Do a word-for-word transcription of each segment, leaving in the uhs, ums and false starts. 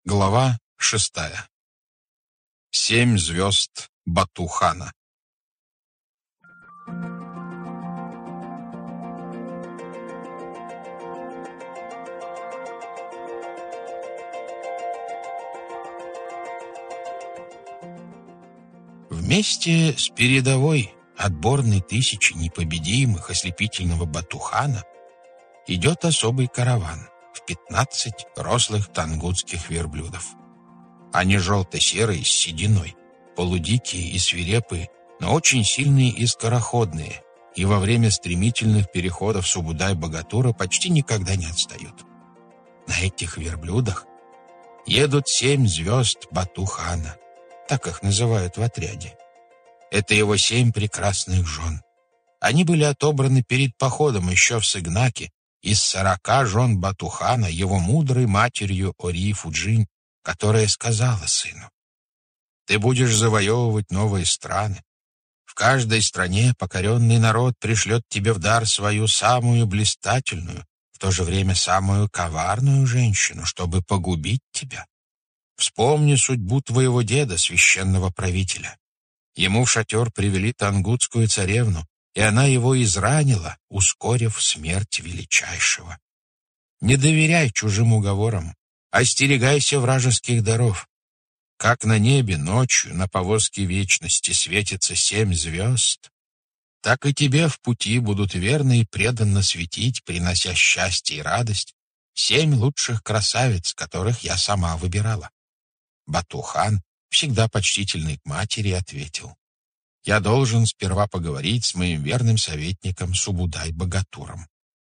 Глава шестая. Семь звезд Бату-хана. Вместе с передовой отборной тысячи непобедимых ослепительного Бату-хана идет особый караван в пятнадцать рослых тангутских верблюдов. Они желто-серые с сединой, полудикие и свирепые, но очень сильные и скороходные, и во время стремительных переходов Субудай-Богатура почти никогда не отстают. На этих верблюдах едут семь звезд Бату-хана, так их называют в отряде. Это его семь прекрасных жен. Они были отобраны перед походом еще в Сыгнаке из сорока жен Бату-хана его мудрой матерью Ори-Фуджинь, которая сказала сыну: «Ты будешь завоевывать новые страны. В каждой стране покоренный народ пришлет тебе в дар свою самую блистательную, в то же время самую коварную женщину, чтобы погубить тебя. Вспомни судьбу твоего деда, священного правителя. Ему в шатер привели тангутскую царевну, и она его изранила, ускорив смерть величайшего. Не доверяй чужим уговорам, остерегайся вражеских даров. Как на небе ночью на повозке вечности светится семь звезд, так и тебе в пути будут верно и преданно светить, принося счастье и радость, семь лучших красавиц, которых я сама выбирала». Бату-хан, всегда почтительный к матери, ответил: «Я должен сперва поговорить с моим верным советником Субудай-Богатуром».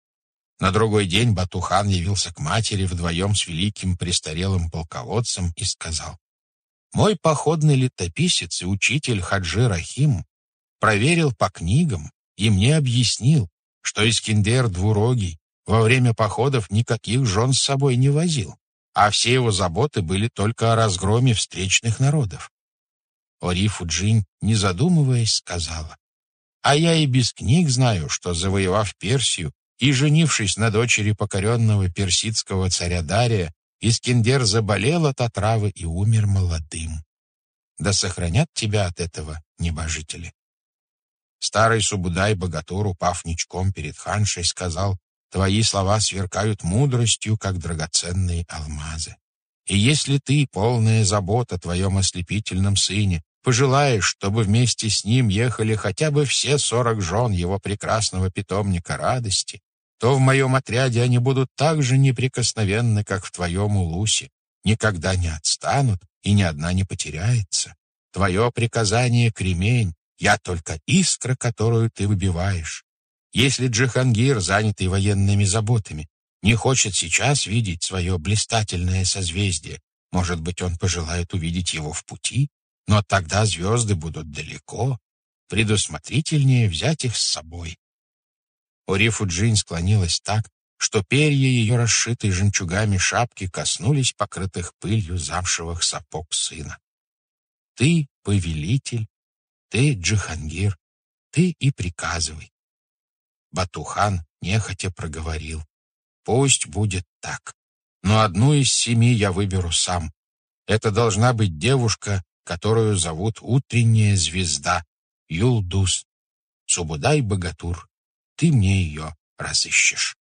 На другой день Бату-хан явился к матери вдвоем с великим престарелым полководцем и сказал: «Мой походный летописец и учитель Хаджи Рахим проверил по книгам и мне объяснил, что Искендер Двурогий во время походов никаких жен с собой не возил, а все его заботы были только о разгроме встречных народов». Ори-Фуджинь, не задумываясь, сказала: «А я и без книг знаю, что, завоевав Персию и женившись на дочери покоренного персидского царя Дария, Искендер заболел от отравы и умер молодым. Да сохранят тебя от этого небожители». Старый Субудай-Богатур, упав ничком перед ханшей, сказал: «Твои слова сверкают мудростью, как драгоценные алмазы. И если ты, полная забот о твоем ослепительном сыне, пожелаешь, чтобы вместе с ним ехали хотя бы все сорок жен его прекрасного питомника радости, то в моем отряде они будут так же неприкосновенны, как в твоем улусе, никогда не отстанут, и ни одна не потеряется. Твое приказание — кремень, я только искра, которую ты выбиваешь. Если Джихангир, занятый военными заботами, не хочет сейчас видеть свое блистательное созвездие, может быть, он пожелает увидеть его в пути, но тогда звезды будут далеко, предусмотрительнее взять их с собой». Ори-Фуджинь склонилась так, что перья ее, расшитой жемчугами шапки, коснулись покрытых пылью замшевых сапог сына. «Ты повелитель, ты Джихангир, ты и приказывай». Бату-хан нехотя проговорил: «Пусть будет так, но одну из семи я выберу сам. Это должна быть девушка, которую зовут Утренняя звезда, Юлдус. Субудай-Богатур, ты мне ее разыщешь».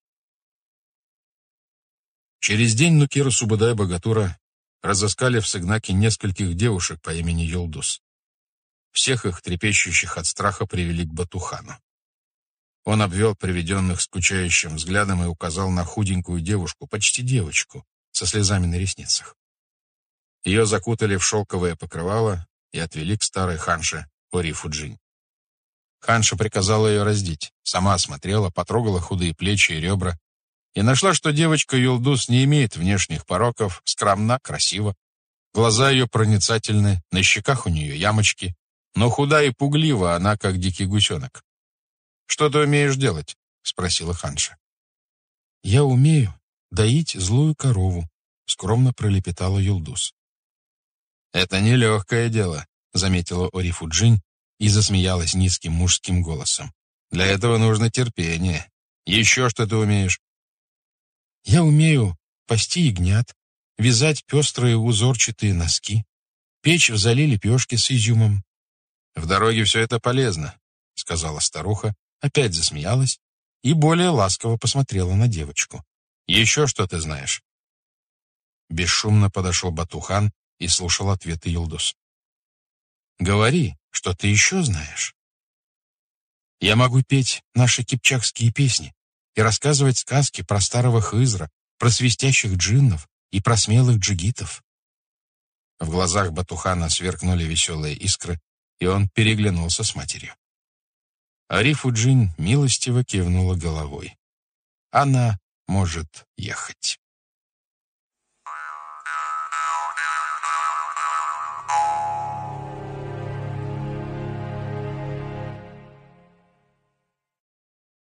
Через день нукеры Субудай-Богатура разыскали в Сыгнаке нескольких девушек по имени Юлдус. Всех их, трепещущих от страха, привели к Бату-хану. Он обвел приведенных скучающим взглядом и указал на худенькую девушку, почти девочку, со слезами на ресницах. Ее закутали в шелковое покрывало и отвели к старой ханше Ори-Фуджинь. Ханша приказала ее раздеть, сама осмотрела, потрогала худые плечи и ребра и нашла, что девочка Юлдус не имеет внешних пороков, скромна, красива. Глаза ее проницательны, на щеках у нее ямочки, но худа и пуглива она, как дикий гусенок. «Что ты умеешь делать?» — спросила ханша. «Я умею доить злую корову», — скромно пролепетала Юлдус. «Это нелегкое дело», — заметила Ори-Фуджинь и засмеялась низким мужским голосом. «Для этого нужно терпение. Еще что ты умеешь?» «Я умею пасти ягнят, вязать пестрые узорчатые носки, печь в зале лепешки с изюмом. «В дороге все это полезно», — сказала старуха, опять засмеялась и более ласково посмотрела на девочку. «Еще что ты знаешь?» Бесшумно подошел Батухан и слушал ответы Юлдус. «Говори, что ты еще знаешь?» «Я могу петь наши кипчакские песни и рассказывать сказки про старого Хызра, про свистящих джиннов и про смелых джигитов». В глазах Батухана сверкнули веселые искры, и он переглянулся с матерью. Ариф-уджин милостиво кивнула головой. Она может ехать.